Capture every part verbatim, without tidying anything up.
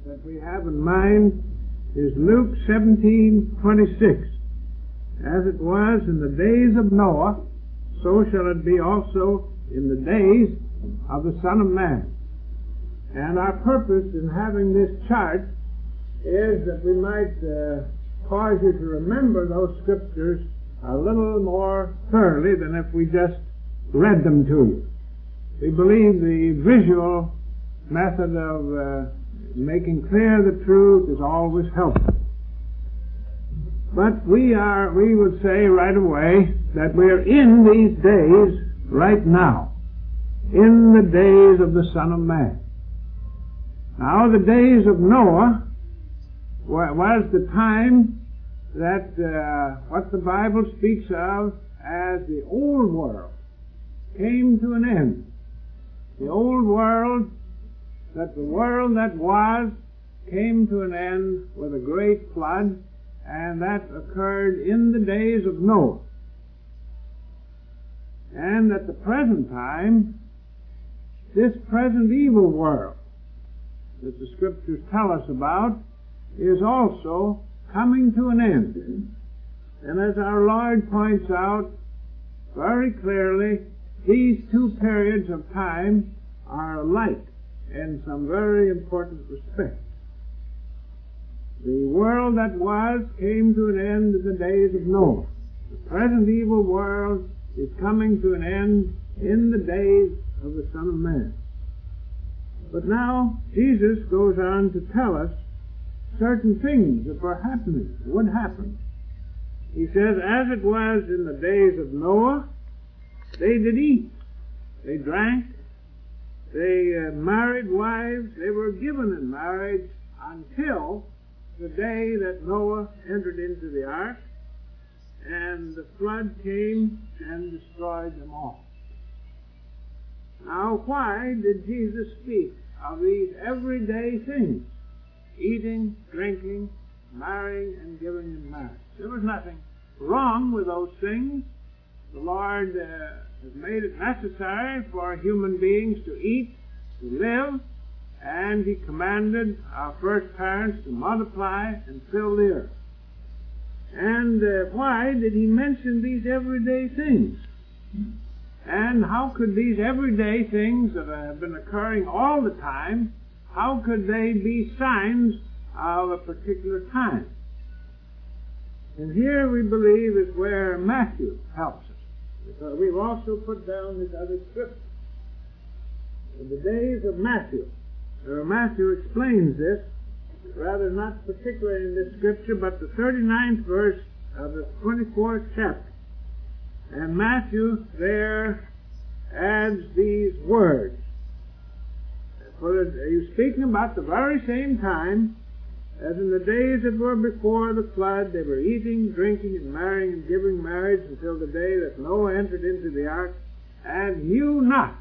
that we have in mind is Luke seventeen twenty-six. As it was in the days of Noah, so shall it be also in the days of the Son of Man. And our purpose in having this chart is that we might uh, cause you to remember those scriptures a little more thoroughly than if we just read them to you. We believe the visual method of uh, making clear the truth is always helpful. But we are, we would say right away that we are in these days right now, in the days of the Son of Man. Now, the days of Noah was the time that uh, what the Bible speaks of as the old world came to an end. The old world, that the world that was, came to an end with a great flood, and that occurred in the days of Noah. And at the present time, this present evil world that the Scriptures tell us about is also coming to an end. And as our Lord points out very clearly, these two periods of time are alike in some very important respects. The world that was came to an end in the days of Noah. The present evil world is coming to an end in the days of the Son of Man. But now Jesus goes on to tell us certain things that were happening, would happen. He says, as it was in the days of Noah, they did eat, they drank, they uh, married wives, they were given in marriage until the day that Noah entered into the ark, and the flood came and destroyed them all. Now, why did Jesus speak of these everyday things? Eating, drinking, marrying, and giving in marriage. There was nothing wrong with those things. The Lord uh, has made it necessary for human beings to eat, to live, and He commanded our first parents to multiply and fill the earth. And uh, why did He mention these everyday things? And how could these everyday things that have been occurring all the time, how could they be signs of a particular time? And here we believe is where Matthew helps us. Because we've also put down this other scripture. In the days of Matthew, where Matthew explains this, rather not particularly in this scripture, but the thirty-ninth verse of the twenty-fourth chapter. And Matthew there adds these words. For he's speaking about the very same time as in the days that were before the flood. They were eating, drinking, and marrying and giving marriage until the day that Noah entered into the ark, and knew not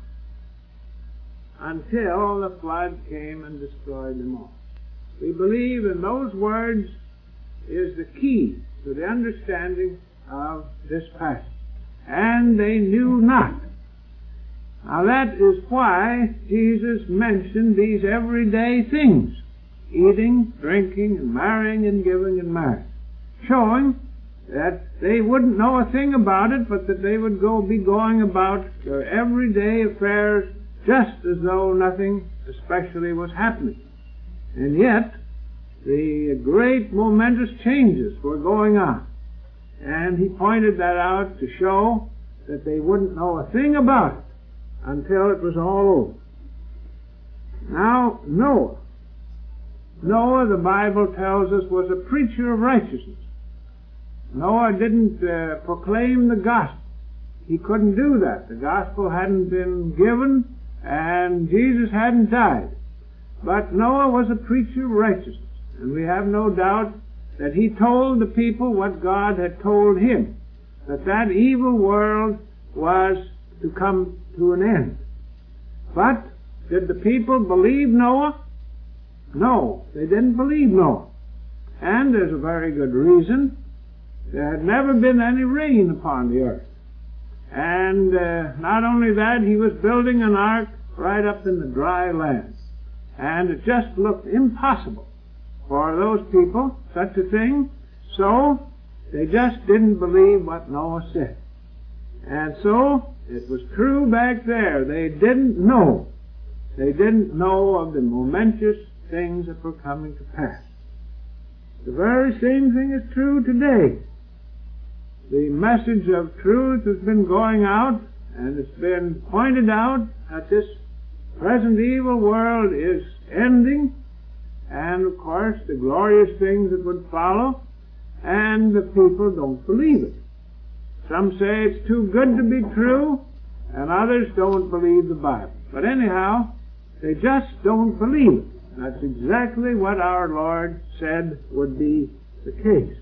until the flood came and destroyed them all. We believe in those words is the key to the understanding of this passage. And they knew not. Now that is why Jesus mentioned these everyday things. Eating, drinking, and marrying and giving in marriage. Showing that they wouldn't know a thing about it, but that they would go be going about their everyday affairs just as though nothing especially was happening. And yet, the great momentous changes were going on. And he pointed that out to show that they wouldn't know a thing about it until it was all over. Now, Noah. Noah, the Bible tells us, was a preacher of righteousness. Noah didn't uh, proclaim the gospel. He couldn't do that. The gospel hadn't been given, and Jesus hadn't died. But Noah was a preacher of righteousness, and we have no doubt that he told the people what God had told him, that that evil world was to come to an end. But did the people believe Noah? No, they didn't believe Noah. And there's a very good reason. There had never been any rain upon the earth. And uh, not only that, he was building an ark right up in the dry land. and it just looked impossible for those people, such a thing, so they just didn't believe what Noah said. And so it was true back there. They didn't know. They didn't know of the momentous things that were coming to pass. The very same thing is true today. The message of truth has been going out, and it's been pointed out that this present evil world is ending, and of course the glorious things that would follow, and the people don't believe it. Some say it's too good to be true, and others don't believe the Bible. But anyhow, they just don't believe it. That's exactly what our Lord said would be the case.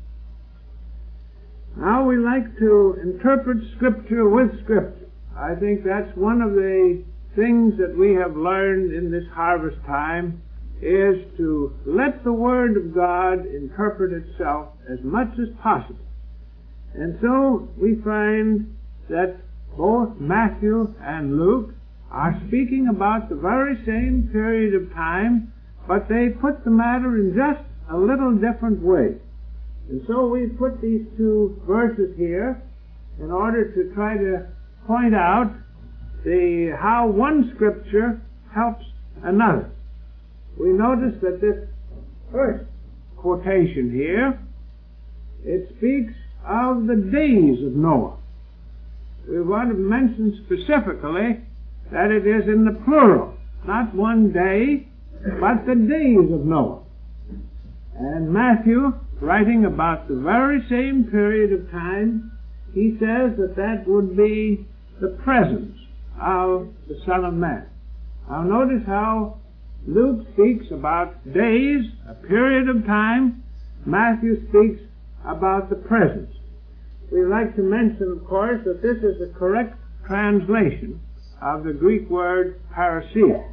Now we like to interpret Scripture with Scripture. I think that's one of the things that we have learned in this harvest time, is to let the Word of God interpret itself as much as possible. And so we find that both Matthew and Luke are speaking about the very same period of time, but they put the matter in just a little different way. And so we put these two verses here in order to try to point out the how one Scripture helps another. We notice that this first quotation here, it speaks of the days of Noah. We want to mention specifically that it is in the plural, not one day, but the days of Noah. And Matthew, writing about the very same period of time, he says that that would be the presence of the Son of Man. Now notice how Luke speaks about days, a period of time. Matthew speaks about the presence. We like to mention, of course, that this is the correct translation of the Greek word parousia.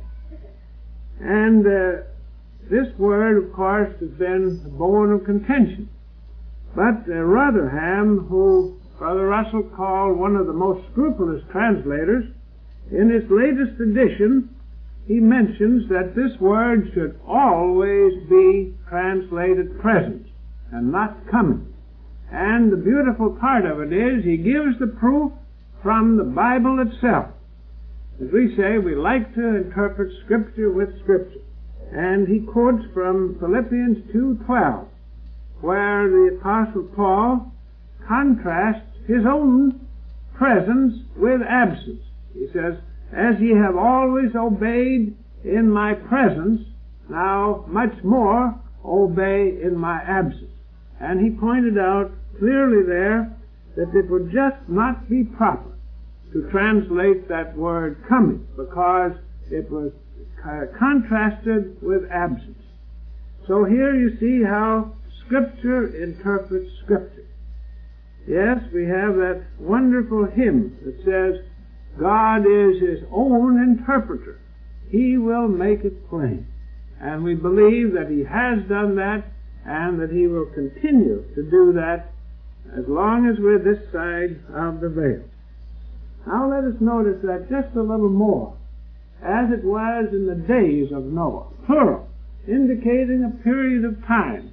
And uh, this word, of course, has been a bone of contention. But uh, Rotherham, who Brother Russell called one of the most scrupulous translators, in his latest edition, he mentions that this word should always be translated present and not coming. And the beautiful part of it is he gives the proof from the Bible itself. As we say, we like to interpret Scripture with Scripture. And he quotes from Philippians two twelve, where the Apostle Paul contrasts his own presence with absence. He says, "As ye have always obeyed in my presence, now much more obey in my absence." And he pointed out clearly there that it would just not be proper to translate that word coming, because it was uh, contrasted with absence. So here you see how Scripture interprets Scripture. Yes, we have that wonderful hymn that says, God is His own interpreter. He will make it plain. And we believe that He has done that, and that He will continue to do that as long as we're this side of the veil. Now let us notice that just a little more, as it was in the days of Noah, plural, indicating a period of time.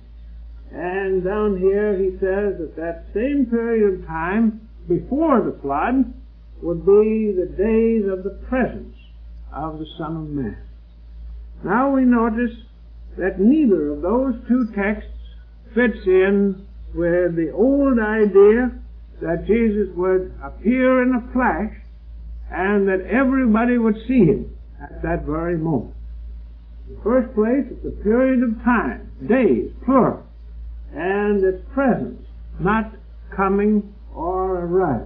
And down here he says that that same period of time before the flood would be the days of the presence of the Son of Man. Now we notice that neither of those two texts fits in with the old idea that Jesus would appear in a flash and that everybody would see Him at that very moment. In the first place, it's a period of time, days, plural, and it's presence, not coming or arrival.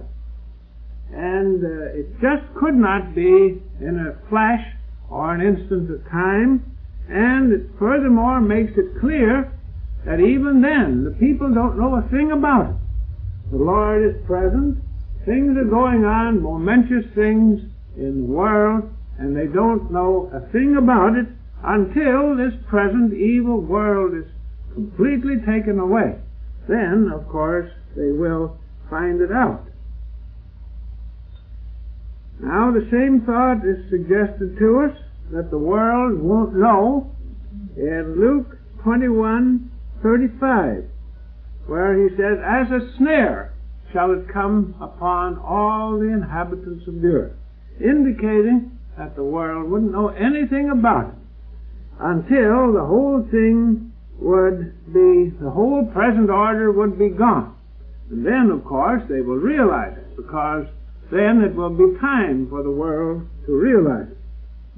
And uh, it just could not be in a flash or an instant of time, and it furthermore makes it clear that even then the people don't know a thing about it. The Lord is present, things are going on, momentous things in the world, and they don't know a thing about it until this present evil world is completely taken away. Then, of course, they will find it out. Now, the same thought is suggested to us that the world won't know in Luke twenty-one thirty-five, where he says, "As a snare shall it come upon all the inhabitants of the earth," indicating that the world wouldn't know anything about it until the whole thing would be, the whole present order would be gone. And then, of course, they will realize it, because then it will be time for the world to realize it.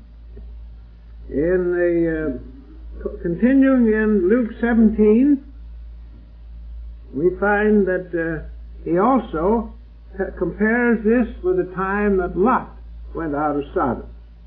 In the uh, continuing in Luke seventeen, we find that uh, he also compares this with the time that Lot went out of Sodom.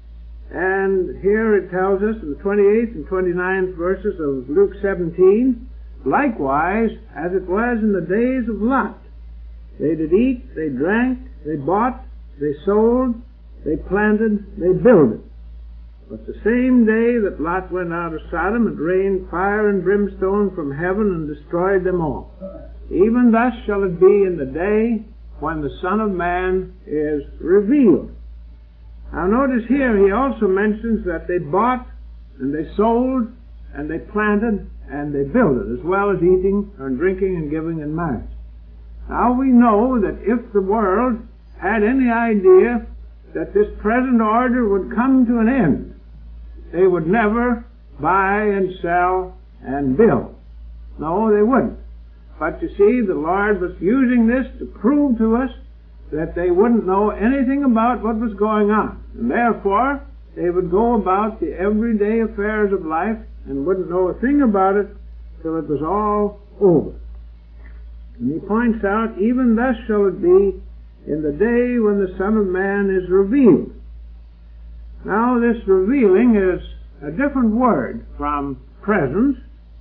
And here it tells us in the twenty-eighth and twenty-ninth verses of Luke seventeen, "Likewise, as it was in the days of Lot, they did eat, they drank, they bought, they sold, they planted, they builded. But the same day that Lot went out of Sodom, it rained fire and brimstone from heaven and destroyed them all. Even thus shall it be in the day when the Son of Man is revealed." Now notice here he also mentions that they bought and they sold and they planted and they builded, as well as eating and drinking and giving in marriage. Now we know that if the world had any idea that this present order would come to an end, they would never buy and sell and build. No, they wouldn't. But you see, the Lord was using this to prove to us that they wouldn't know anything about what was going on. And therefore, they would go about the everyday affairs of life and wouldn't know a thing about it till it was all over. And he points out, "Even thus shall it be in the day when the Son of Man is revealed." Now, this revealing is a different word from presence,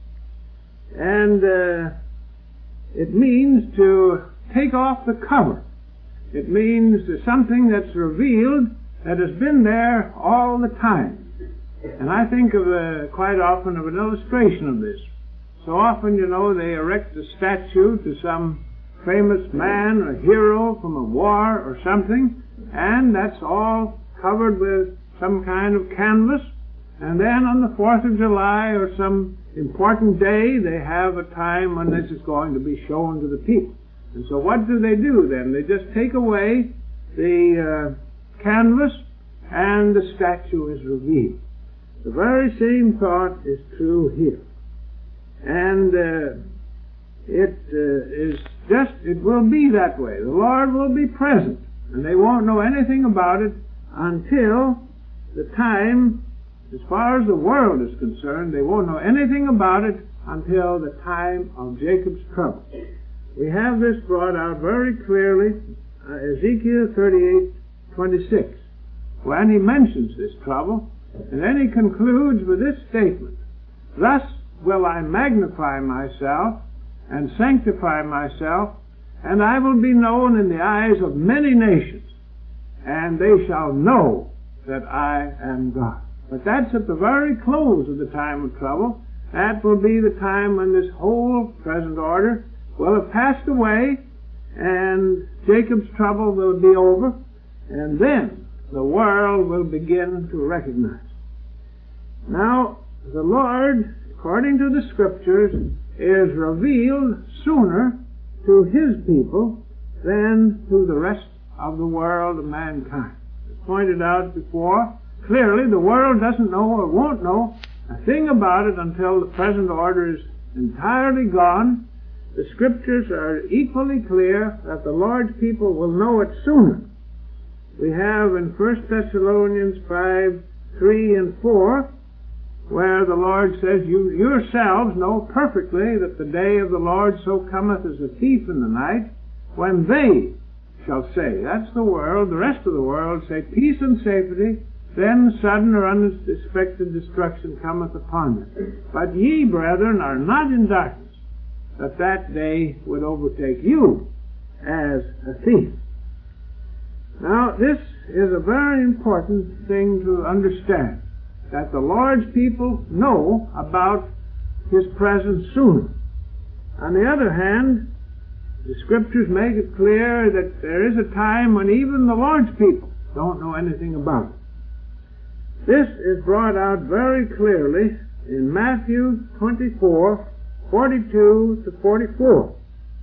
and uh, it means to take off the cover. It means something that's revealed that has been there all the time. And I think of a, quite often of an illustration of this. So often, you know, they erect a statue to some famous man or hero from a war or something, and that's all covered with some kind of canvas. And then on the fourth of July or some important day, they have a time when this is going to be shown to the people. And so what do they do then? They just take away the uh, canvas and the statue is revealed. The very same thought is true here. And uh, it uh, is just, it will be that way. The Lord will be present, and they won't know anything about it until the time, as far as the world is concerned, they won't know anything about it until the time of Jacob's trouble. We have this brought out very clearly, uh, Ezekiel thirty-eight twenty-six, when he mentions this trouble, and then he concludes with this statement: "Thus will I magnify myself and sanctify myself, and I will be known in the eyes of many nations, and they shall know that I am God." But that's at the very close of the time of trouble. That will be the time when this whole present order will have passed away, and Jacob's trouble will be over, and then the world will begin to recognize. Now, the Lord, according to the Scriptures, is revealed sooner to His people than to the rest of the world of mankind. As pointed out before, clearly the world doesn't know or won't know a thing about it until the present order is entirely gone. The Scriptures are equally clear that the Lord's people will know it sooner. We have in First Thessalonians five, three and four, where the Lord says, "You yourselves know perfectly that the day of the Lord so cometh as a thief in the night, when they shall say," that's the world, the rest of the world, say, "peace and safety, then sudden or unexpected destruction cometh upon them. But ye, brethren, are not in darkness, that that day would overtake you as a thief." Now, this is a very important thing to understand, that the Lord's people know about His presence sooner. On the other hand, the Scriptures make it clear that there is a time when even the Lord's people don't know anything about it. This is brought out very clearly in Matthew twenty-four, forty-two to forty-four.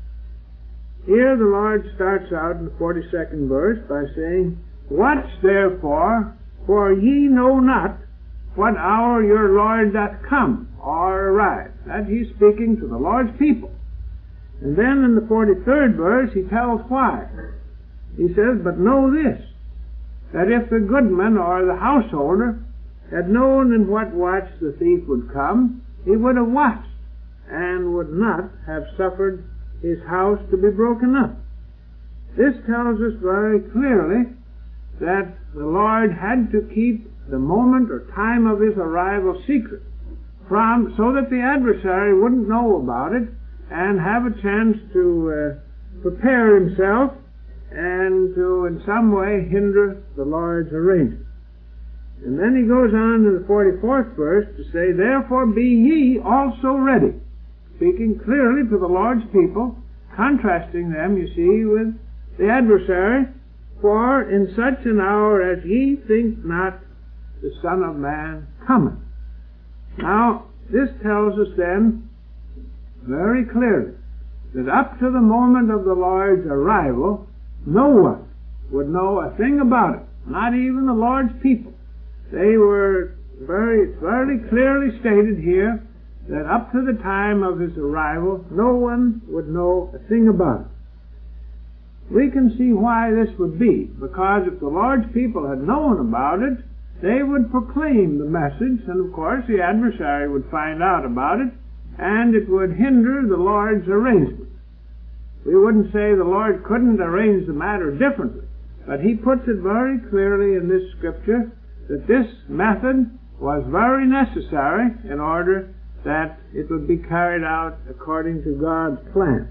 Here the Lord starts out in the forty-second verse by saying, "Watch therefore, for ye know not what hour your Lord doth come or arrive." That he's speaking to the Lord's people. And then in the forty-third verse he tells why. He says, "But know this, that if the goodman or the householder had known in what watch the thief would come, he would have watched, and would not have suffered his house to be broken up." This tells us very clearly that the Lord had to keep the moment or time of his arrival secret, from so that the adversary wouldn't know about it and have a chance to uh, prepare himself and to in some way hinder the Lord's arrangement. And then he goes on in the forty-fourth verse to say, "Therefore be ye also ready," speaking clearly to the Lord's people, contrasting them, you see, with the adversary, "For in such an hour as ye think not the Son of Man cometh." Now, this tells us then very clearly that up to the moment of the Lord's arrival, no one would know a thing about it, not even the Lord's people. They were very, very clearly stated here that up to the time of his arrival, no one would know a thing about it. We can see why this would be, because if the Lord's people had known about it, they would proclaim the message, and of course the adversary would find out about it, and it would hinder the Lord's arrangement. We wouldn't say the Lord couldn't arrange the matter differently, but he puts it very clearly in this scripture that this method was very necessary in order that it would be carried out according to God's plan.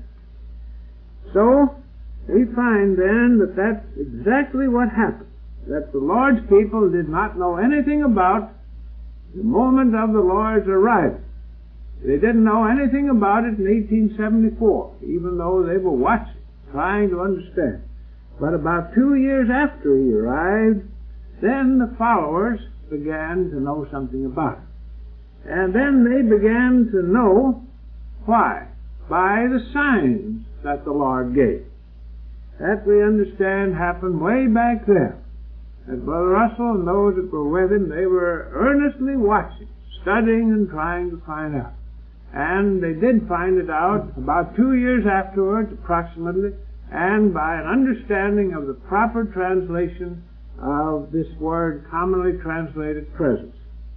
So, we find then that that's exactly what happened, that the Lord's people did not know anything about the moment of the Lord's arrival. They didn't know anything about it in eighteen seventy-four, even though they were watching, trying to understand. But about two years after he arrived, then the followers began to know something about it. And then they began to know why? By the signs that the Lord gave. That we understand happened way back there. And Brother Russell and those that were with him, they were earnestly watching, studying and trying to find out. And they did find it out about two years afterwards, approximately, and by an understanding of the proper translation of this word commonly translated presence.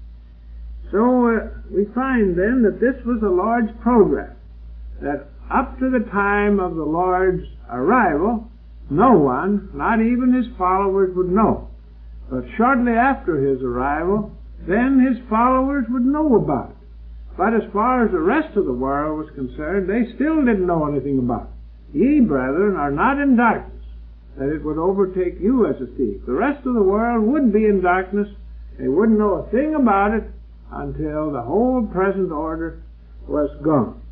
So uh, we find then that this was a Lord's program, that up to the time of the Lord's arrival, no one, not even his followers, would know. But shortly after his arrival, then his followers would know about it. But as far as the rest of the world was concerned, they still didn't know anything about it. Ye, brethren, are not in darkness, that it would overtake you as a thief. The rest of the world would be in darkness. They wouldn't know a thing about it until the whole present order was gone.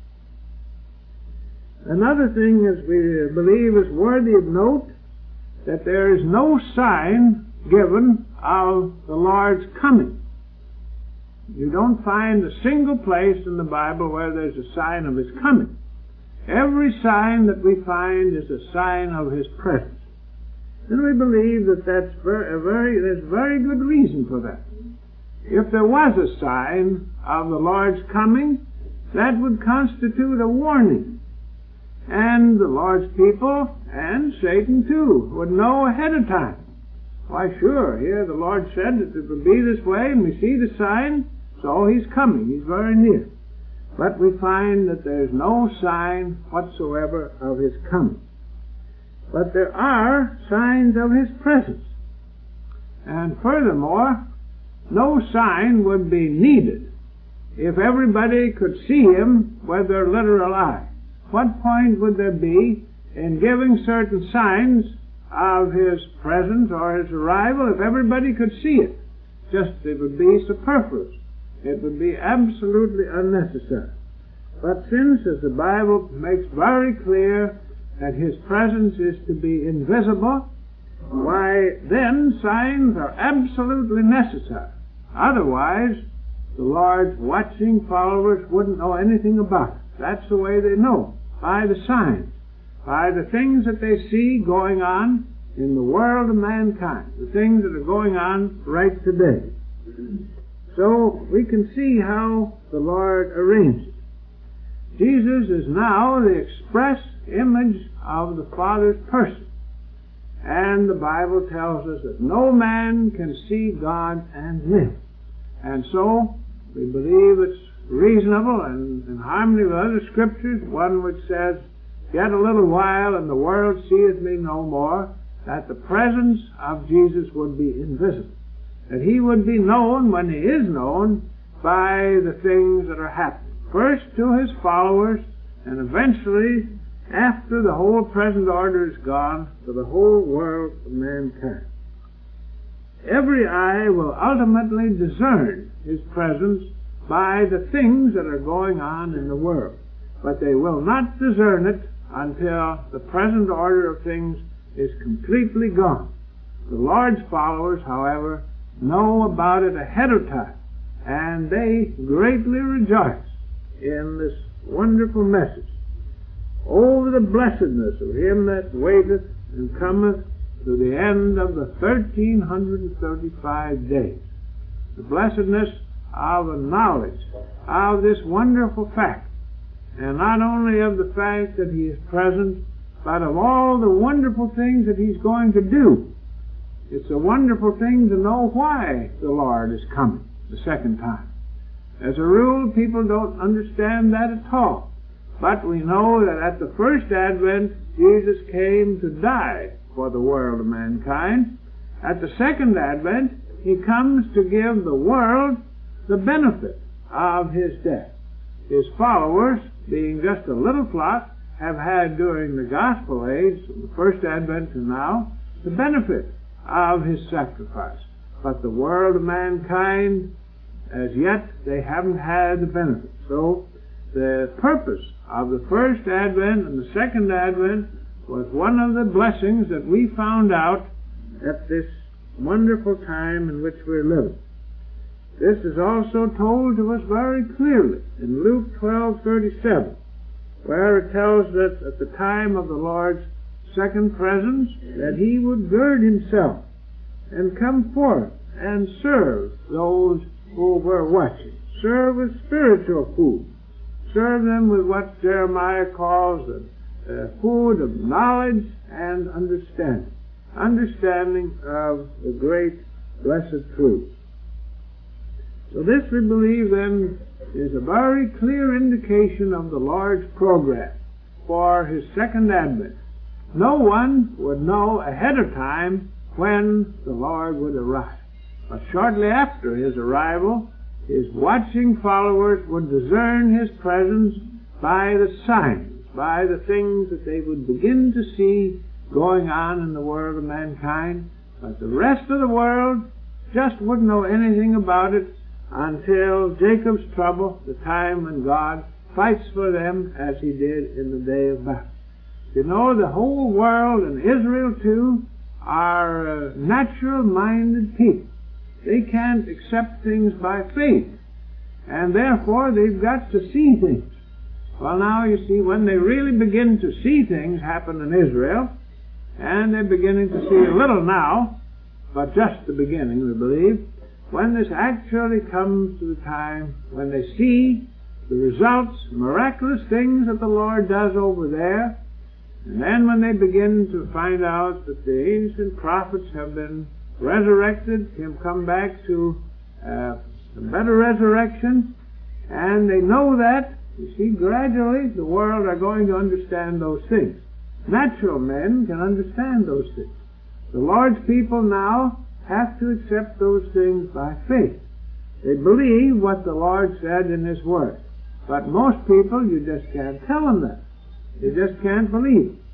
Another thing, as we believe, is worthy of note, that there is no sign given of the Lord's coming. You don't find a single place in the Bible where there's a sign of his coming. Every sign that we find is a sign of his presence. And we believe that that's very, a very, there's very good reason for that. If there was a sign of the Lord's coming, that would constitute a warning. And the Lord's people, and Satan too, would know ahead of time. Why, sure, here the Lord said that it would be this way, and we see the sign, so he's coming, he's very near. But we find that there's no sign whatsoever of his coming. But there are signs of his presence. And furthermore, no sign would be needed if everybody could see him with their literal eye. What point would there be in giving certain signs of his presence or his arrival if everybody could see it? Just, it would be superfluous. It would be absolutely unnecessary. But since, as the Bible makes very clear, that his presence is to be invisible, why then signs are absolutely necessary. Otherwise, the Lord's watching followers wouldn't know anything about it. That's the way they know, by the signs, by the things that they see going on in the world of mankind, the things that are going on right today. So we can see how the Lord arranged it. Jesus is now the express image of the Father's person. And the Bible tells us that no man can see God and live. And so we believe it's reasonable and in harmony with other scriptures, one which says, "Yet a little while and the world seeth me no more," that the presence of Jesus would be invisible. That he would be known when he is known by the things that are happening. First to his followers, and eventually, after the whole present order is gone, to the whole world of mankind. Every eye will ultimately discern his presence by the things that are going on in the world. But they will not discern it until the present order of things is completely gone. The Lord's followers, however, know about it ahead of time, and they greatly rejoice in this wonderful message. Oh, the blessedness of him that waiteth and cometh to the end of the thirteen thirty-five days. The blessedness of the knowledge of this wonderful fact, and not only of the fact that he is present, but of all the wonderful things that he's going to do. It's a wonderful thing to know why the Lord is coming the second time. As a rule, people don't understand that at all. But we know that at the first advent, Jesus came to die for the world of mankind. At the second advent, he comes to give the world the benefit of his death. His followers, being just a little flock, have had during the gospel age, from the first advent to now, the benefit of his sacrifice. But the world of mankind, as yet, they haven't had the benefit. So, the purpose of the first advent and the second advent was one of the blessings that we found out at this wonderful time in which we're living. This is also told to us very clearly in Luke twelve thirty-seven, where it tells us at the time of the Lord's second presence that he would gird himself and come forth and serve those who were watching. Serve with spiritual food. Serve them with what Jeremiah calls the uh, food of knowledge and understanding. Understanding of the great blessed truth. So this, we believe, then, is a very clear indication of the Lord's program for his second advent. No one would know ahead of time when the Lord would arrive. But shortly after his arrival, his watching followers would discern his presence by the signs, by the things that they would begin to see going on in the world of mankind. But the rest of the world just wouldn't know anything about it until Jacob's trouble, the time when God fights for them as he did in the day of battle. You know, the whole world, and Israel too, are uh, natural-minded people. They can't accept things by faith, and therefore they've got to see things. Well, now, you see, when they really begin to see things happen in Israel, and they're beginning to see a little now, but just the beginning, we believe, when this actually comes to the time when they see the results, miraculous things that the Lord does over there, and then when they begin to find out that the ancient prophets have been resurrected, him come back to uh, a better resurrection, and they know that, you see, gradually the world are going to understand those things. Natural men can understand those things. The Lord's people now have to accept those things by faith. They believe what the Lord said in his word. But most people, you just can't tell them that. You just can't believe it.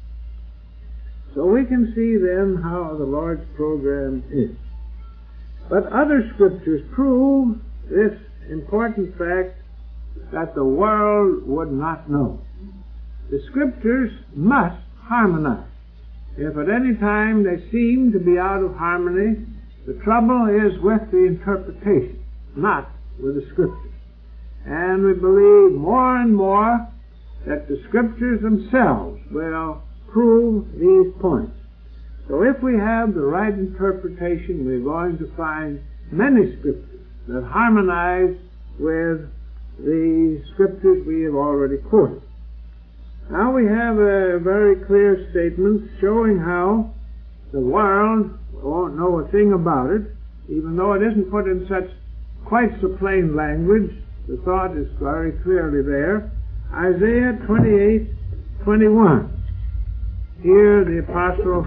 So we can see then how the Lord's program is. But other scriptures prove this important fact that the world would not know. The scriptures must harmonize. If at any time they seem to be out of harmony, the trouble is with the interpretation, not with the Scriptures. And we believe more and more that the Scriptures themselves will prove these points. So if we have the right interpretation, we're going to find many Scriptures that harmonize with the Scriptures we have already quoted. Now we have a very clear statement showing how the world won't know a thing about it, even though it isn't put in such quite so plain language. The thought is very clearly there. Isaiah twenty-eight twenty-one. Here the apostle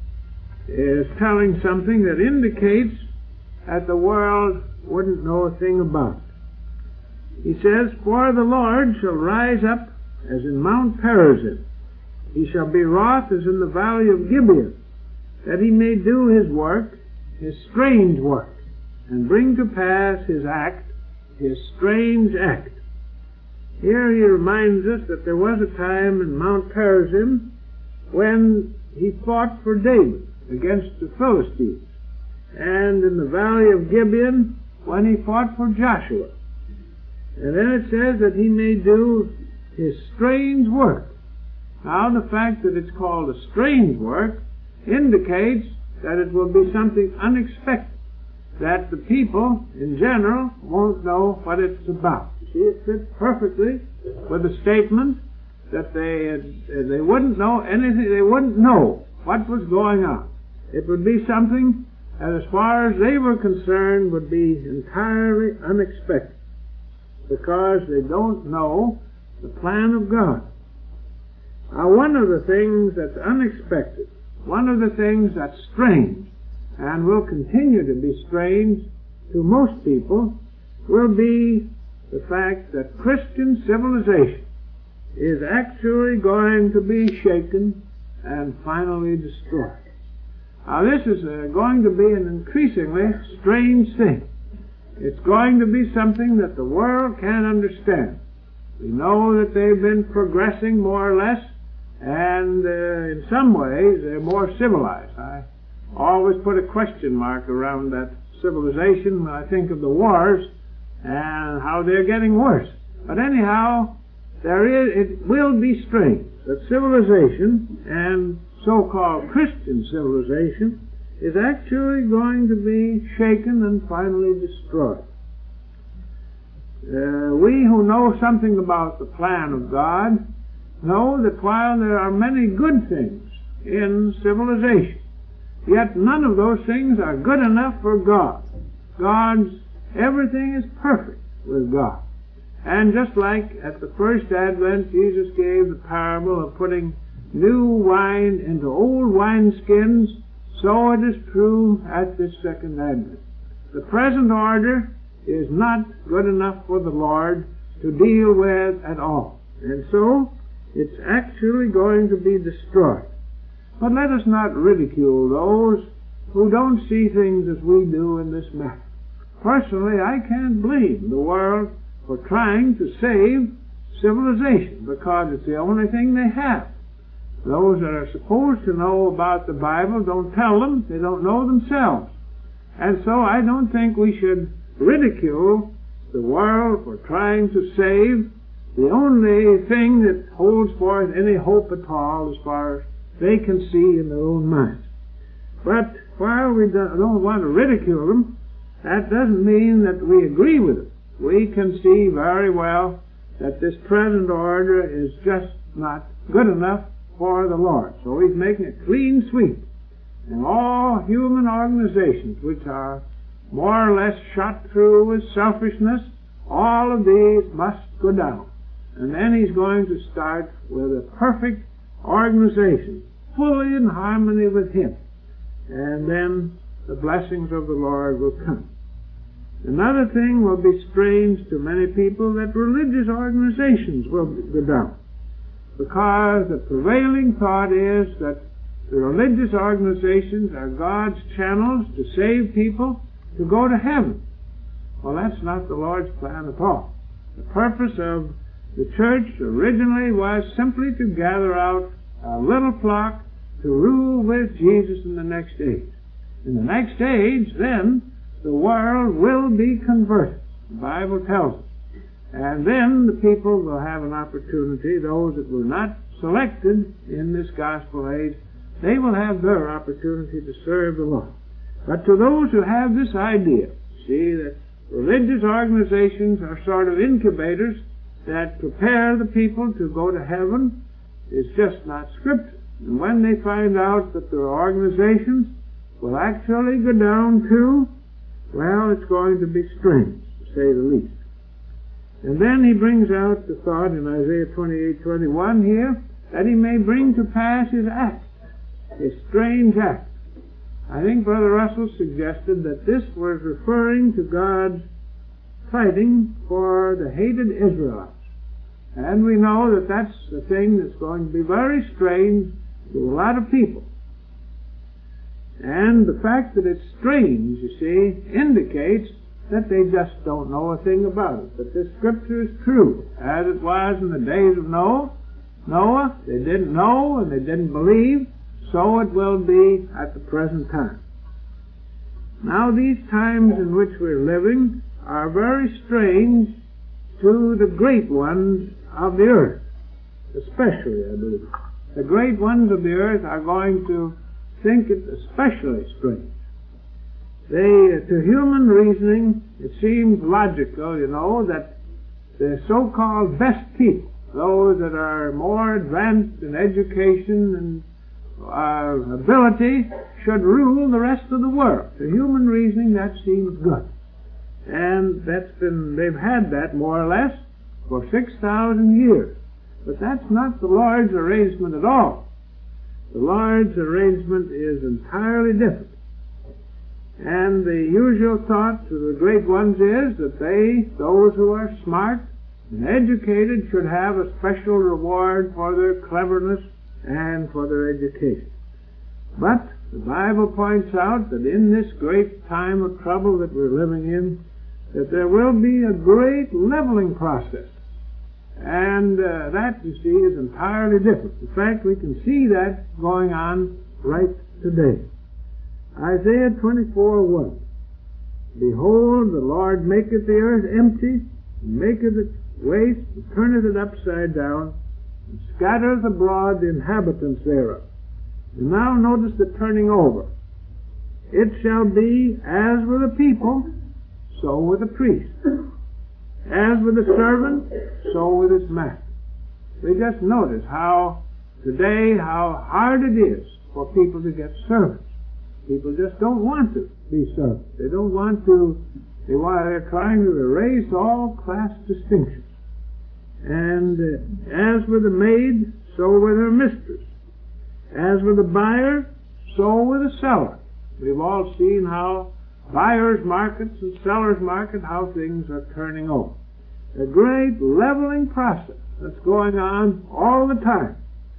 is telling something that indicates that the world wouldn't know a thing about it. He says, "For the Lord shall rise up as in Mount Perazim. He shall be wroth as in the valley of Gibeon, that he may do his work, his strange work, and bring to pass his act, his strange act." Here he reminds us that there was a time in Mount Perazim when he fought for David against the Philistines, and in the valley of Gibeon when he fought for Joshua. And then it says that he may do his strange work. Now the fact that it's called a strange work indicates that it will be something unexpected, that the people in general won't know what it's about. See, it fits perfectly with the statement that they they wouldn't know anything, they wouldn't know what was going on. It would be something that, as far as they were concerned, would be entirely unexpected, because they don't know the plan of God. Now, one of the things that's unexpected, one of the things that's strange, and will continue to be strange to most people, will be the fact that Christian civilization is actually going to be shaken and finally destroyed. Now, this is uh, going to be an increasingly strange thing. It's going to be something that the world can't understand. We know that they've been progressing more or less, and uh, in some ways they're more civilized. I always put a question mark around that civilization when I think of the wars and how they're getting worse. But anyhow, there is, it will be strange that civilization, and so-called Christian civilization, is actually going to be shaken and finally destroyed. Uh, we who know something about the plan of God know that while there are many good things in civilization, yet none of those things are good enough for God. God's, everything is perfect with God. And just like at the first advent, Jesus gave the parable of putting new wine into old wineskins, so it is true at this second advent. The present order is not good enough for the Lord to deal with at all. And so, it's actually going to be destroyed. But let us not ridicule those who don't see things as we do in this matter. Personally, I can't blame the world for trying to save civilization, because it's the only thing they have. Those that are supposed to know about the Bible don't tell them, they don't know themselves. And so I don't think we should ridicule the world for trying to save the only thing that holds forth any hope at all as far as they can see in their own minds. But while we don't want to ridicule them, that doesn't mean that we agree with it. We can see very well that this present order is just not good enough for the Lord. So He's making a clean sweep. And all human organizations which are more or less shot through with selfishness, all of these must go down. And then He's going to start with a perfect organization, fully in harmony with Him. And then the blessings of the Lord will come. Another thing will be strange to many people, that religious organizations will go down. Because the prevailing thought is that the religious organizations are God's channels to save people to go to heaven. Well, that's not the Lord's plan at all. The purpose of the church originally was simply to gather out a little flock to rule with Jesus in the next age. In the next age, then, the world will be converted. The Bible tells us. And then the people will have an opportunity, those that were not selected in this gospel age, they will have their opportunity to serve the Lord. But to those who have this idea, see that religious organizations are sort of incubators that prepare the people to go to heaven, is just not Scripture. And when they find out that their organizations will actually go down to, well, it's going to be strange, to say the least. And then he brings out the thought in Isaiah twenty-eight twenty-one here, that he may bring to pass his act, his strange act. I think Brother Russell suggested that this was referring to God fighting for the hated Israelites. And we know that that's a thing that's going to be very strange to a lot of people. And the fact that it's strange, you see, indicates that they just don't know a thing about it. But this Scripture is true, as it was in the days of Noah. Noah, they didn't know and they didn't believe, so it will be at the present time. Now these times in which we're living are very strange to the great ones of the earth, especially, I believe. The great ones of the earth are going to think it especially strange. They, to human reasoning, it seems logical, you know, that the so-called best people, those that are more advanced in education and uh, ability, should rule the rest of the world. To human reasoning, that seems good. And that's been, they've had that more or less for six thousand years. But that's not the Lord's arrangement at all. The Lord's arrangement is entirely different. And the usual thought to the great ones is that they, those who are smart and educated, should have a special reward for their cleverness and for their education. But the Bible points out that in this great time of trouble that we're living in, that there will be a great leveling process. And uh, that, you see, is entirely different. In fact, we can see that going on right today. Isaiah twenty-four one. Behold, the Lord maketh the earth empty, and maketh it waste, and turneth it upside down, and scattereth abroad the inhabitants thereof. And now notice the turning over. It shall be as with a people, so with a priest. As with a servant, so with his master. We just notice how today, how hard it is for people to get servants. People just don't want to be servants. They don't want to, they want, they're trying to erase all class distinctions. And uh, as with a maid, so with her mistress. As with a buyer, so with a seller. We've all seen how buyers' markets and sellers' market, how things are turning over. A great leveling process that's going on all the time.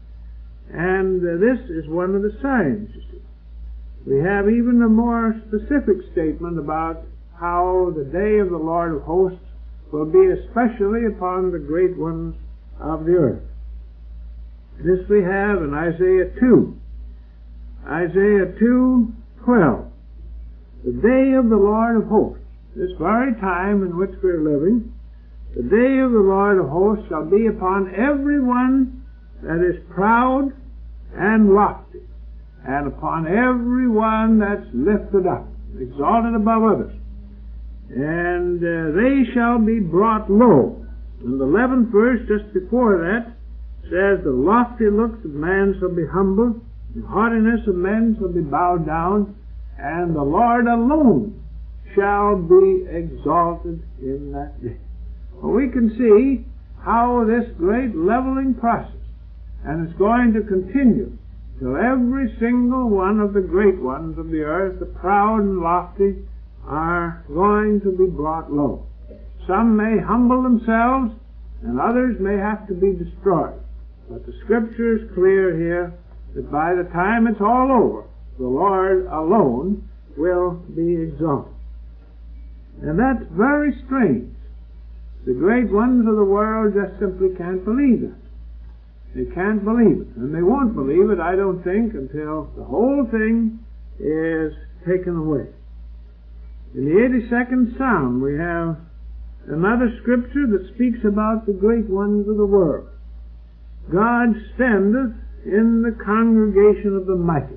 And uh, this is one of the signs, you see. We have even a more specific statement about how the day of the Lord of hosts will be especially upon the great ones of the earth. This we have in Isaiah two. Isaiah two twelve. The day of the Lord of hosts, this very time in which we are living, the day of the Lord of hosts shall be upon every one that is proud and lofty, and upon every one that's lifted up, exalted above others. And uh, they shall be brought low. And the eleventh verse, just before that, says, the lofty looks of man shall be humbled, the haughtiness of men shall be bowed down, and the Lord alone shall be exalted in that day. Well, we can see how this great leveling process, and it's going to continue till every single one of the great ones of the earth, the proud and lofty, are going to be brought low. Some may humble themselves, and others may have to be destroyed. But the Scripture is clear here that by the time it's all over, the Lord alone will be exalted. And that's very strange. The great ones of the world just simply can't believe that. They can't believe it. And they won't believe it, I don't think, until the whole thing is taken away. In the eighty-second Psalm, we have another scripture that speaks about the great ones of the world. God standeth in the congregation of the mighty.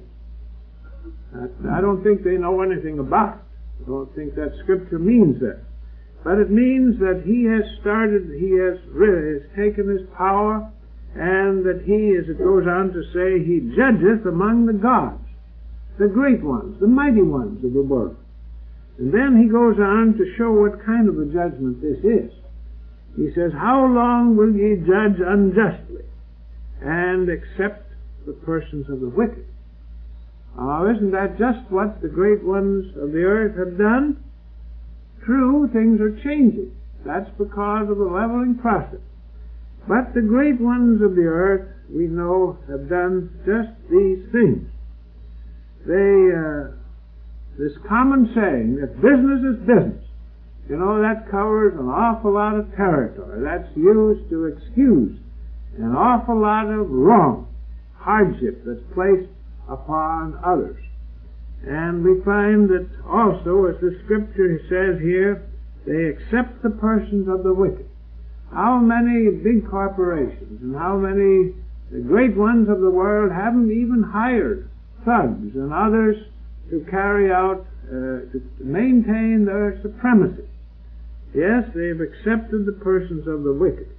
I don't think they know anything about it. I don't think that scripture means that. But it means that he has started, he has really has taken his power, and that he, as it goes on to say, he judgeth among the gods, the great ones, the mighty ones of the world. And then he goes on to show what kind of a judgment this is. He says, how long will ye judge unjustly and accept the persons of the wicked? Oh, isn't that just what the great ones of the earth have done? True, things are changing. That's because of the leveling process. But the great ones of the earth, we know, have done just these things. They, uh, this common saying that business is business, you know, that covers an awful lot of territory. That's used to excuse an awful lot of wrong, hardship that's placed upon others. And we find that also, as the scripture says here, they accept the persons of the wicked. How many big corporations and how many the great ones of the world haven't even hired thugs and others to carry out, uh, to maintain their supremacy. Yes, they've accepted the persons of the wicked.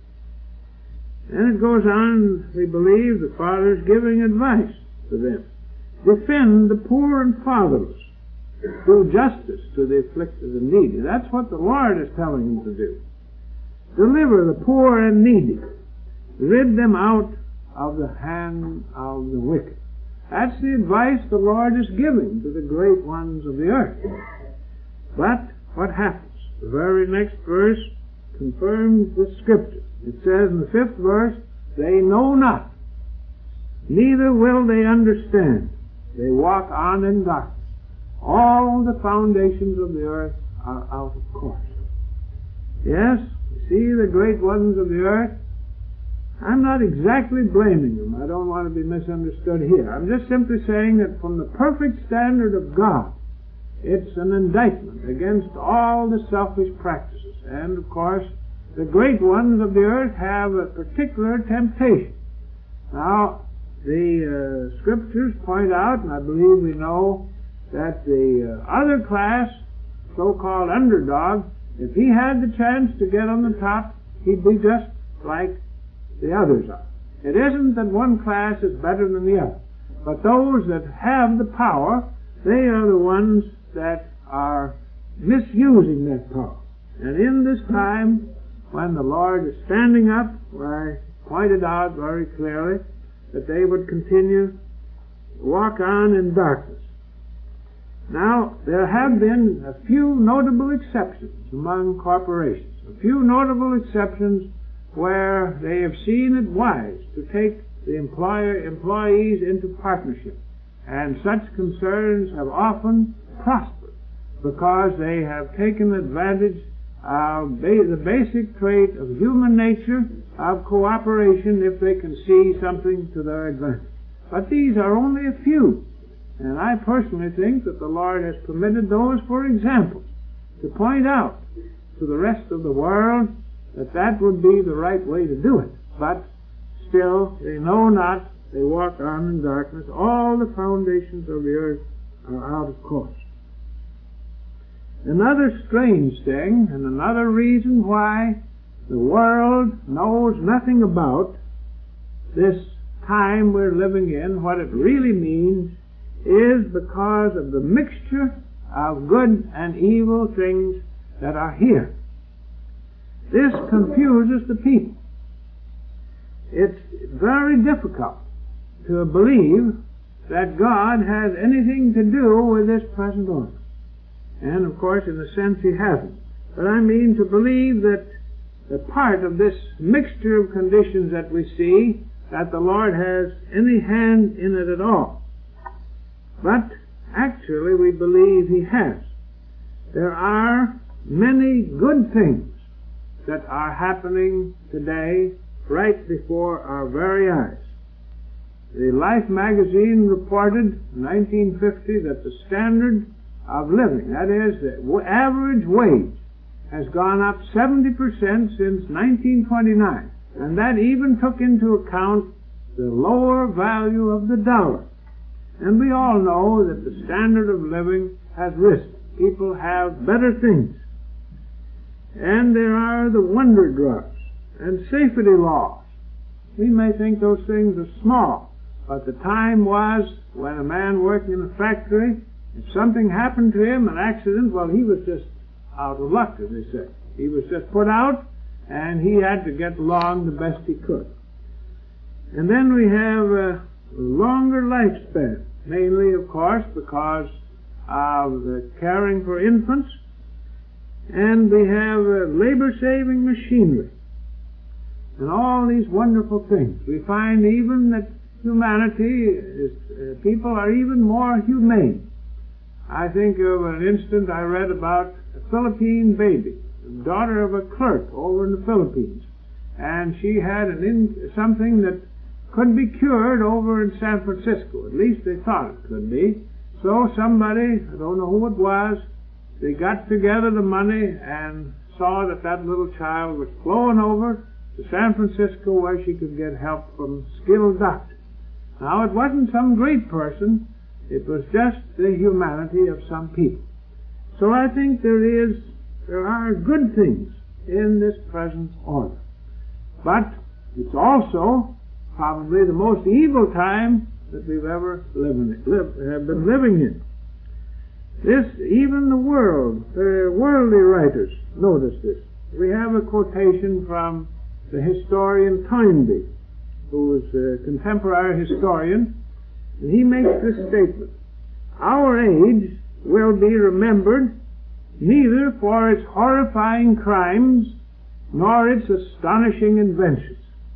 And it goes on, we believe, the Father's giving advice to them. Defend the poor and fatherless. Do justice to the afflicted and needy. That's what the Lord is telling them to do. Deliver the poor and needy. Rid them out of the hand of the wicked. That's the advice the Lord is giving to the great ones of the earth. But what happens? The very next verse confirms the scripture. It says in the fifth verse, they know not, neither will they understand. They walk on in darkness. All the foundations of the earth are out of course. Yes, you see the great ones of the earth? I'm not exactly blaming them. I don't want to be misunderstood here. I'm just simply saying that from the perfect standard of God, it's an indictment against all the selfish practices. And, of course, the great ones of the earth have a particular temptation. Now, the uh, scriptures point out, and I believe we know, that the uh, other class, so-called underdog, if he had the chance to get on the top, he'd be just like the others are. It isn't that one class is better than the other, but those that have the power, they are the ones that are misusing that power. And in this time, when the Lord is standing up, where I pointed out very clearly that they would continue to walk on in darkness. Now, there have been a few notable exceptions among corporations, a few notable exceptions where they have seen it wise to take the employer, employees into partnership. And such concerns have often prospered because they have taken advantage of ba- the basic trait of human nature of cooperation if they can see something to their advantage. But these are only a few. And I personally think that the Lord has permitted those for examples to point out to the rest of the world that that would be the right way to do it. But still, they know not, they walk on in darkness. All the foundations of the earth are out of course. Another strange thing, and another reason why the world knows nothing about this time we're living in, what it really means, is because of the mixture of good and evil things that are here. This confuses the people. It's very difficult to believe that God has anything to do with this present order. And, of course, in a sense, he hasn't. But I mean to believe that the part of this mixture of conditions that we see, that the Lord has any hand in it at all. But actually we believe he has. There are many good things that are happening today right before our very eyes. The Life magazine reported in nineteen fifty that the standard of living, that is, the average wage, has gone up seventy percent since nineteen twenty-nine. And that even took into account the lower value of the dollar. And we all know that the standard of living has risen. People have better things. And there are the wonder drugs and safety laws. We may think those things are small, but the time was when a man working in a factory, if something happened to him, an accident, well, he was just out of luck, as they say. He was just put out, and he had to get along the best he could. And then we have a longer lifespan, mainly, of course, because of the caring for infants, and we have uh, labor-saving machinery, and all these wonderful things. We find even that humanity, is, uh, people are even more humane. I think of an incident I read about a Philippine baby, the daughter of a clerk over in the Philippines, and she had an in, something that could be cured over in San Francisco. At least they thought it could be. So somebody, I don't know who it was, they got together the money and saw that that little child was flown over to San Francisco where she could get help from skilled doctors. Now, it wasn't some great person. It was just the humanity of some people. So I think there is, there are good things in this present order. But it's also probably the most evil time that we've ever live in, live, have been living in. This, even the world, the worldly writers notice this. We have a quotation from the historian Toynbee, who is a contemporary historian, and he makes this statement: "Our age will be remembered neither for its horrifying crimes nor its astonishing inventions."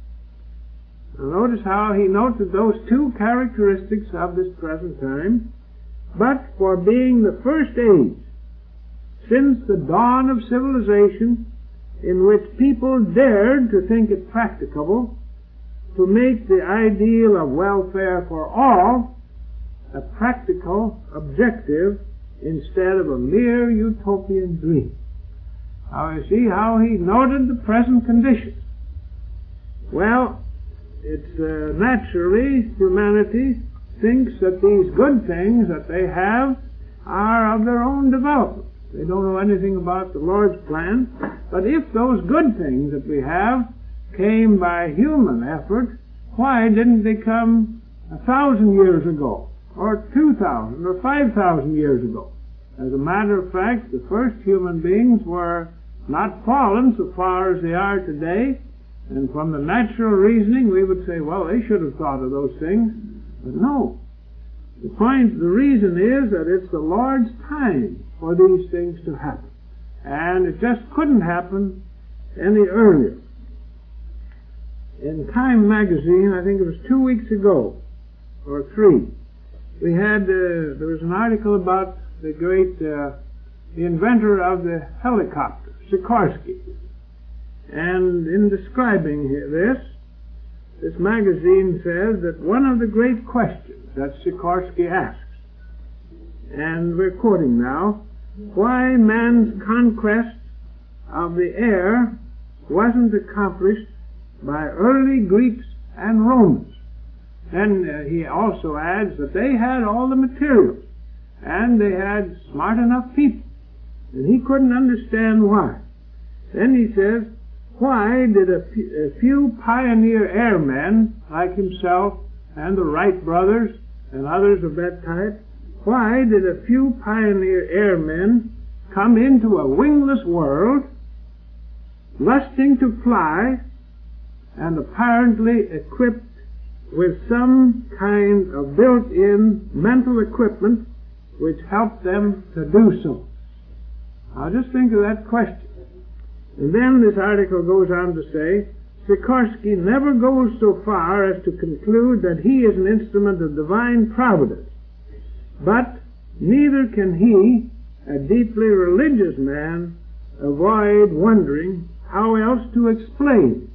Now notice how he noted those two characteristics of this present time, but for being the first age since the dawn of civilization in which people dared to think it practicable to make the ideal of welfare for all a practical objective instead of a mere utopian dream. Now you see how he noted the present conditions. Well, it's uh, naturally humanity thinks that these good things that they have are of their own development. They don't know anything about the Lord's plan. But if those good things that we have came by human effort, why didn't they come a thousand years ago, or two thousand, or five thousand years ago? As a matter of fact, the first human beings were not fallen so far as they are today, and from the natural reasoning we would say, well, they should have thought of those things. But no. The point, the reason is that it's the Lord's time for these things to happen. And it just couldn't happen any earlier. In Time magazine, I think it was two weeks ago, or three, we had, uh, there was an article about the great, uh, the inventor of the helicopter, Sikorsky. And in describing this, this magazine says that one of the great questions that Sikorsky asks, and we're quoting now, why man's conquest of the air wasn't accomplished by early Greeks and Romans. Then uh, he also adds that they had all the materials, and they had smart enough people, and he couldn't understand why. Then he says, why did a, f- a few pioneer airmen like himself and the Wright brothers and others of that type, why did a few pioneer airmen come into a wingless world, lusting to fly, and apparently equipped with some kind of built-in mental equipment which helped them to do so? Now just think of that question. And then this article goes on to say, Sikorsky never goes so far as to conclude that he is an instrument of divine providence, but neither can he, a deeply religious man, avoid wondering how else to explain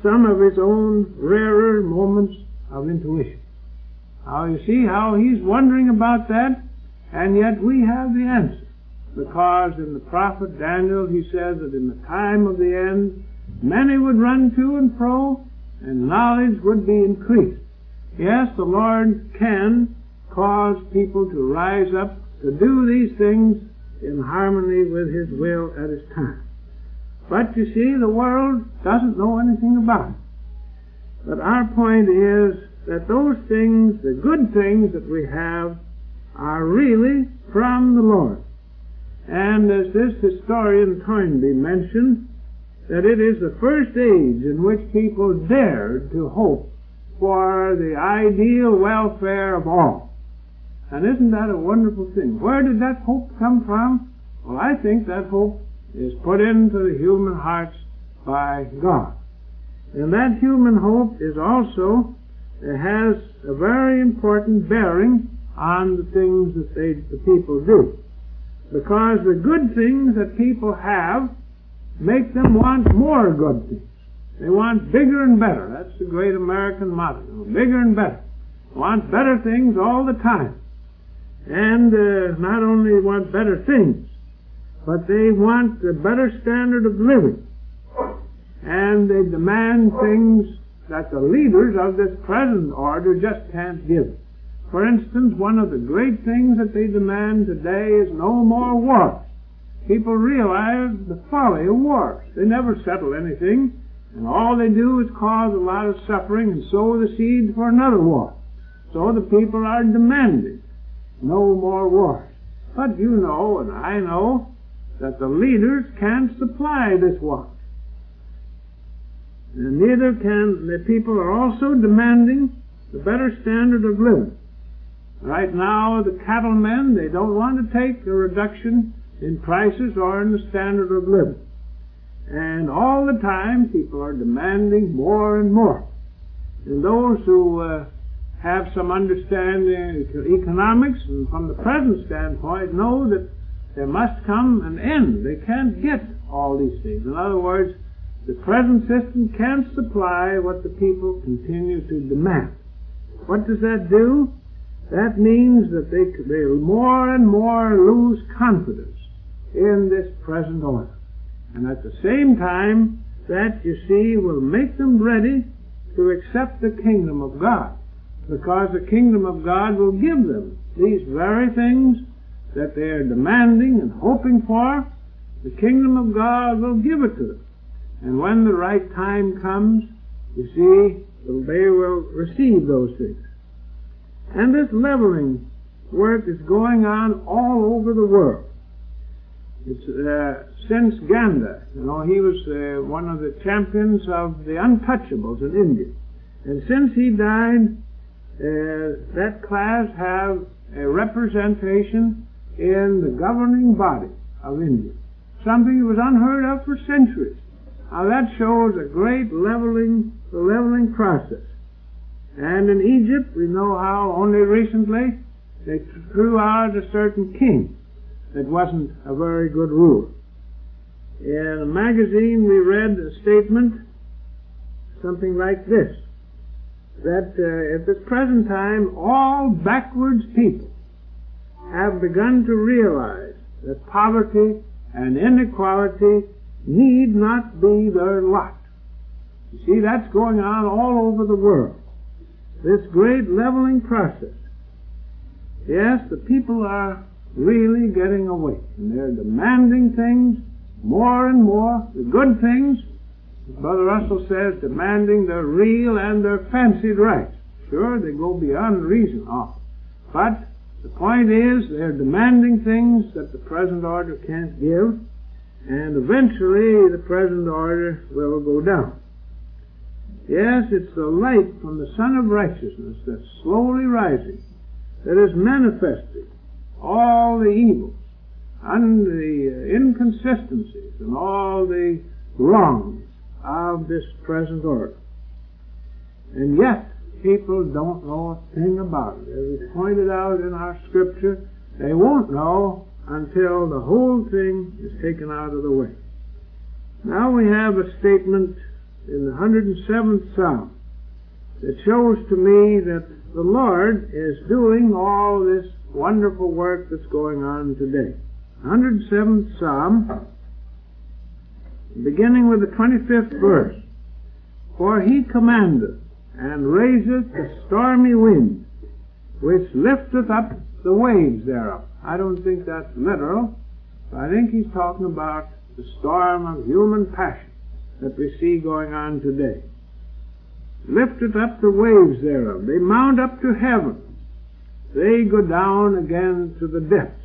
some of his own rarer moments of intuition. Now you see how he's wondering about that, and yet we have the answer. Because in the prophet Daniel he says that in the time of the end, many would run to and fro, and knowledge would be increased. Yes, the Lord can cause people to rise up to do these things in harmony with His will at His time. But you see, the world doesn't know anything about it. But our point is that those things, the good things that we have, are really from the Lord. And as this historian Toynbee mentioned, that it is the first age in which people dared to hope for the ideal welfare of all. And isn't that a wonderful thing? Where did that hope come from? Well, I think that hope is put into the human hearts by God. And that human hope is also, it has a very important bearing on the things that they, the people do. Because the good things that people have make them want more good things. They want bigger and better. That's the great American motto. Bigger and better. They want better things all the time. And uh, not only want better things, but they want a better standard of living. And they demand things that the leaders of this present order just can't give. For instance, one of the great things that they demand today is no more war. People realize the folly of wars. They never settle anything, and all they do is cause a lot of suffering and sow the seed for another war. So the people are demanding no more wars. But you know, and I know, that the leaders can't supply this want. And neither can the people are also demanding the better standard of living. Right now, the cattlemen, they don't want to take a reduction in prices or in the standard of living. And all the time, people are demanding more and more. And those who uh, have some understanding of economics, and from the present standpoint, know that there must come an end. They can't get all these things. In other words, the present system can't supply what the people continue to demand. What does that do? That means that they, they more and more lose confidence in this present order. And at the same time, that, you see, will make them ready to accept the kingdom of God. Because the kingdom of God will give them these very things that they are demanding and hoping for. The kingdom of God will give it to them. And when the right time comes, you see, they will receive those things. And this leveling work is going on all over the world. It's uh, since Gandhi, you know, he was uh, one of the champions of the untouchables in India. And since he died, uh, that class have a representation in the governing body of India. Something that was unheard of for centuries. Now that shows a great leveling, the leveling process. And in Egypt, we know how only recently they threw out a certain king that wasn't a very good ruler. In a magazine, we read a statement, something like this, that uh, at this present time, all backwards people have begun to realize that poverty and inequality need not be their lot. You see, that's going on all over the world. This great leveling process. Yes, the people are really getting awake, and they're demanding things more and more, the good things. Brother Russell says, demanding their real and their fancied rights. Sure, they go beyond reason often. But the point is, they're demanding things that the present order can't give, and eventually the present order will go down. Yes, it's the light from the Sun of Righteousness that's slowly rising, that is manifesting all the evils and the inconsistencies and all the wrongs of this present order. And yet, people don't know a thing about it. As is pointed out in our scripture, they won't know until the whole thing is taken out of the way. Now we have a statement in the one hundred seventh Psalm that shows to me that the Lord is doing all this wonderful work that's going on today. one hundred seventh Psalm, beginning with the twenty-fifth verse. For he commandeth, and raiseth the stormy wind, which lifteth up the waves thereof. I don't think that's literal. I think he's talking about the storm of human passion that we see going on today. Lifteth up the waves thereof. They mount up to heaven. They go down again to the depths.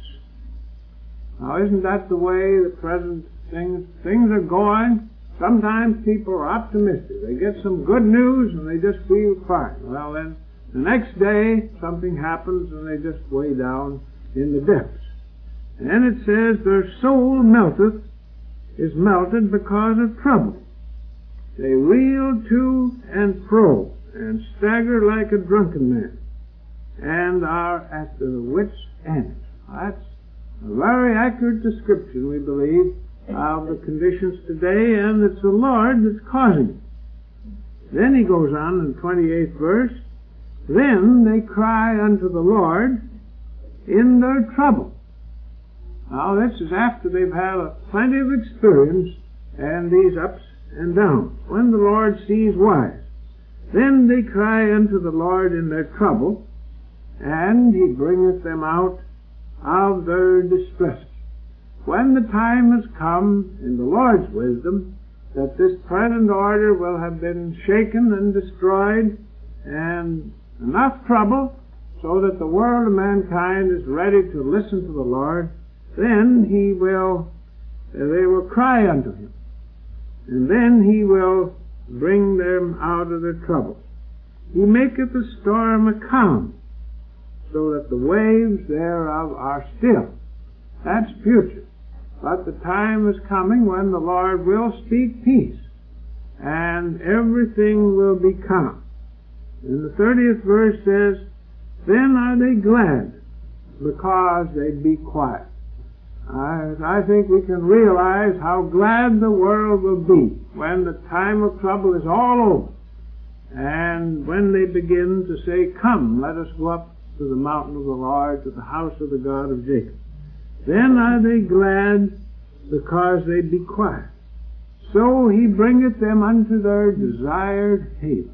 Now, isn't that the way the present things, things are going? Sometimes people are optimistic. They get some good news and they just feel fine. Well, then, the next day, something happens and they just way down in the depths. And it says, their soul melteth, is melted because of trouble. They reel to and fro, and stagger like a drunken man, and are at their wits' end. That's a very accurate description, we believe, of the conditions today, and it's the Lord that's causing it. Then he goes on in the twenty-eighth verse, then they cry unto the Lord in their trouble. Now, this is after they've had a plenty of experience and these ups and downs. When the Lord sees wise, then they cry unto the Lord in their trouble, and he bringeth them out of their distresses. When the time has come, in the Lord's wisdom, that this present order will have been shaken and destroyed, and enough trouble so that the world of mankind is ready to listen to the Lord, then he will, they will cry unto him. And then he will bring them out of their troubles. He maketh the storm a calm, so that the waves thereof are still. That's future. But the time is coming when the Lord will speak peace, and everything will be calm. And the thirtieth verse says, then are they glad, because they be quiet. I, I think we can realize how glad the world will be when the time of trouble is all over, and when they begin to say, come, let us go up to the mountain of the Lord, to the house of the God of Jacob. Then are they glad, because they be quiet. So he bringeth them unto their desired haven.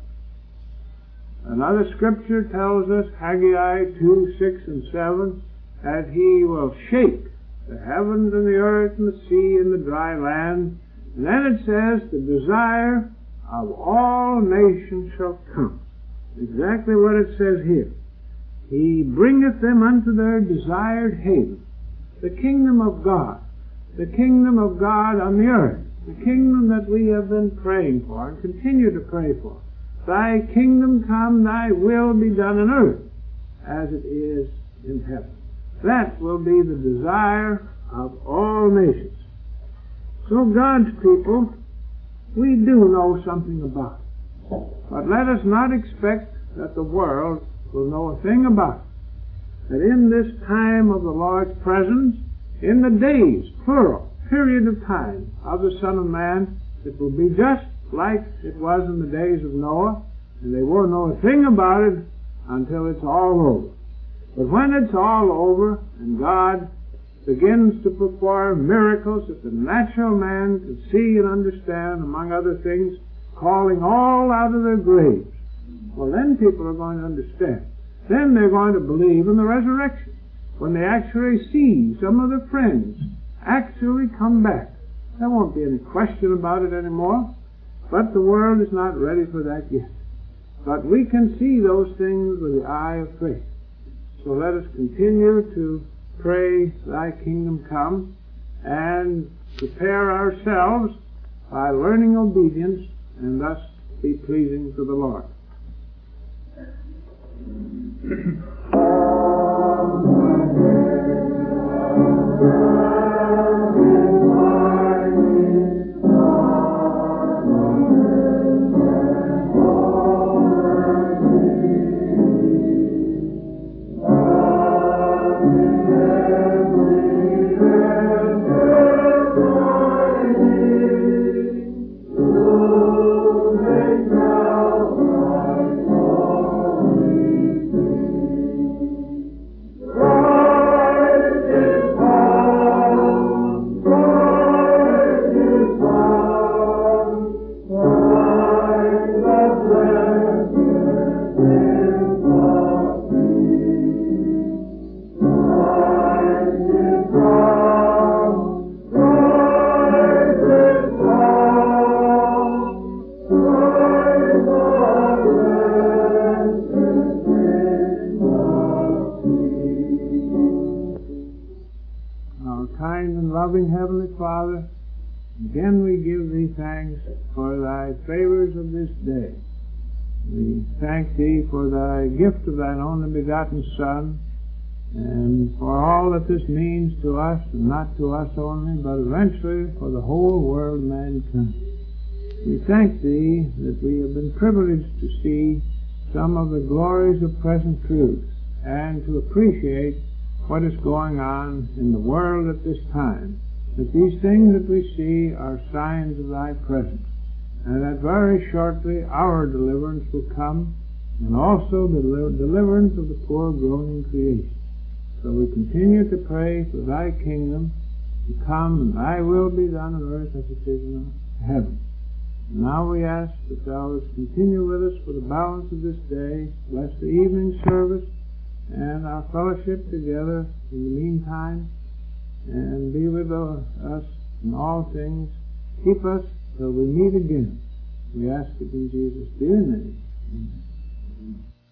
Another scripture tells us, Haggai two, six and seven, that he will shake the heavens and the earth and the sea and the dry land. And then it says, the desire of all nations shall come. Exactly what it says here. He bringeth them unto their desired haven. The kingdom of God. The kingdom of God on the earth. The kingdom that we have been praying for and continue to pray for. Thy kingdom come, thy will be done on earth as it is in heaven. That will be the desire of all nations. So God's people, we do know something about it. But let us not expect that the world will know a thing about it. That in this time of the Lord's presence, in the days, plural, period of time of the Son of Man, it will be just like it was in the days of Noah, and they won't know a thing about it until it's all over. But when it's all over, and God begins to perform miracles that the natural man can see and understand, among other things, calling all out of their graves, well, then people are going to understand. Then they're going to believe in the resurrection. When they actually see some of their friends actually come back, there won't be any question about it anymore. But the world is not ready for that yet. But we can see those things with the eye of faith. So let us continue to pray, thy kingdom come, and prepare ourselves by learning obedience, and thus be pleasing to the Lord. Oh kind and loving Heavenly Father, again we give Thee thanks for Thy favors of this day. We thank Thee for Thy gift of Thine only begotten Son, and for all that this means to us, and not to us only, but eventually for the whole world of mankind. We thank Thee that we have been privileged to see some of the glories of present truth, and to appreciate what is going on in the world at this time, that these things that we see are signs of Thy presence, and that very shortly our deliverance will come, and also the deliverance of the poor groaning creation. So we continue to pray for Thy kingdom to come, and Thy will be done on earth as it is in heaven. And now we ask that Thou wouldst continue with us for the balance of this day, bless the evening service, and our fellowship together in the meantime, and be with us in all things. Keep us till we meet again. We ask it in Jesus' dear name. Amen.